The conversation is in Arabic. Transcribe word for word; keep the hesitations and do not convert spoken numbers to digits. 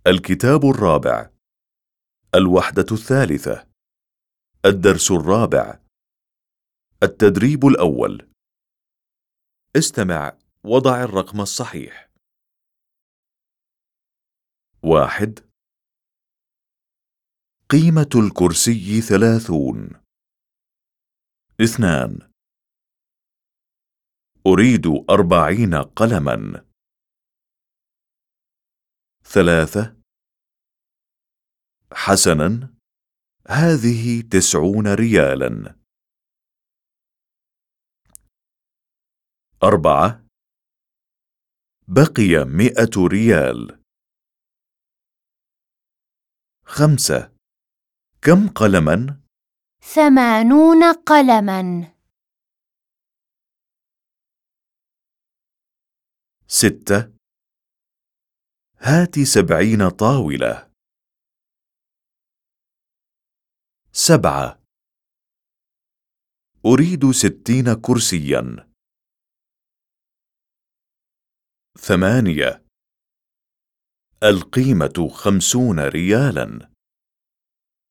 الكتاب الرابع، الوحدة الثالثة، الدرس الرابع، التدريب الأول. استمع وضع الرقم الصحيح. واحد. قيمة الكرسي ثلاثون. اثنان. أريد أربعين قلماً. ثلاثة. حسناً، هذه تسعون ريالاً. أربعة. بقي مئة ريال. خمسة. كم قلماً؟ ثمانون قلماً. ستة. هات سبعين طاولة. سبعة. أريد ستين كرسياً. ثمانية. القيمة خمسون ريالاً.